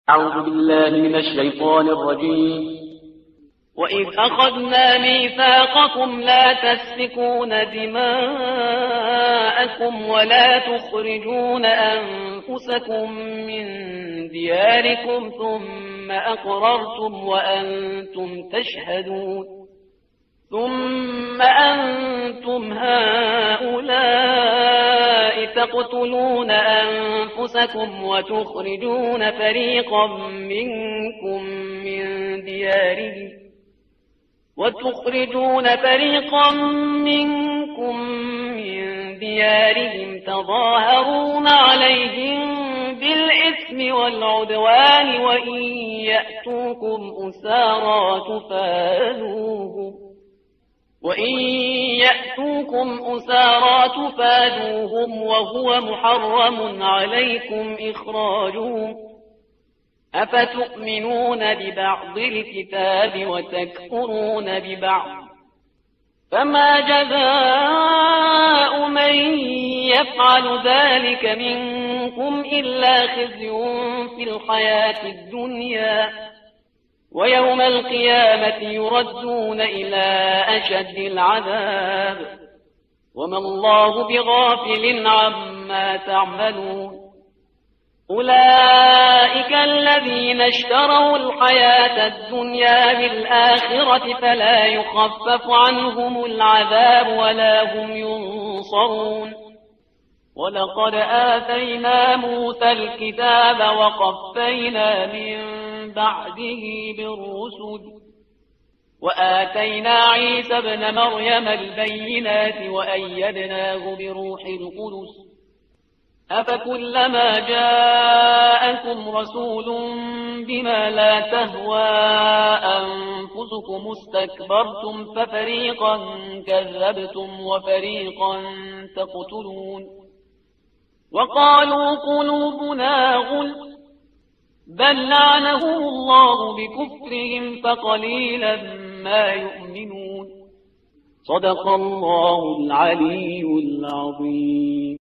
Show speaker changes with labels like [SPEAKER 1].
[SPEAKER 1] أعوذ بالله من الشيطان الرجيم.
[SPEAKER 2] وإذ أخذنا ميثاقكم لا تسفكون دماءكم ولا تخرجون أنفسكم من دياركم ثم أقررتم وأنتم تشهدون ثم أنتم هؤلاء تقتلون أنفسكم وتخرجون فريقا منكم من ديارهم تظاهرون عليهم بالإثم والعدوان وإن يأتوكم أسارى تفادوهم وهو محرم عليكم إخراجهم أفتؤمنون ببعض الكتاب وتكفرون ببعض فما جزاء من يفعل ذلك منكم إلا خزي في الحياة الدنيا ويوم القيامة يردون إلى أشد العذاب وما الله بغافل عما تعملون أولئك الذين اشتروا الحياة الدنيا بالآخرة فلا يخفف عنهم العذاب ولا هم ينصرون ولقد آتينا موسى الكتاب وقفينا من بعده بالرسل وآتينا عيسى ابن مريم البينات وأيدناه بروح القدس أفكلما جاءكم رسول بما لا تهوى أنفسكم استكبرتم ففريقا كذبتم وفريقا تقتلون وقالوا قلوبنا غلف بل لعنهم الله بكفرهم فقليلا ما يؤمنون صدق الله العلي العظيم.